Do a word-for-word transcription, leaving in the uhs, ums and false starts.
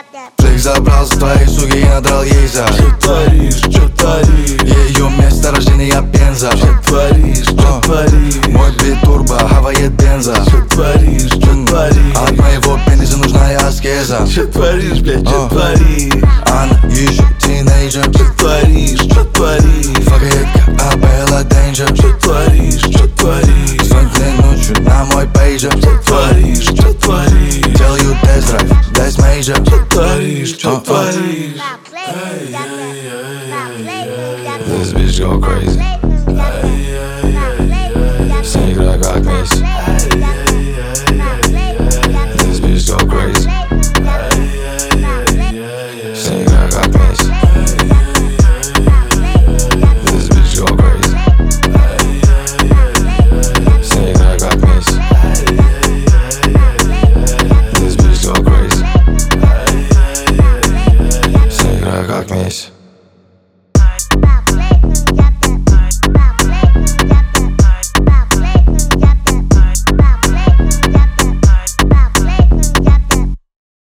Шейх забрал с твоей суки и надрал ей за. Что творишь, что творишь? Ее место рождения Пенза. Что творишь, что творишь? Мой бит турбо, хавает бенза. Что творишь, что творишь? От моего пениса нужна аскеза. Что творишь, блядь, что творишь? Она еще тинейджер. Что творишь, что творишь? Факает как Абелла Дейнджер. Что творишь, что творишь? Звонит ночью на мой пейджер. Что творишь, что творишь? Делаю тест-драйв, дэс мейджор. Что творишь, что творишь? This bitch go crazy.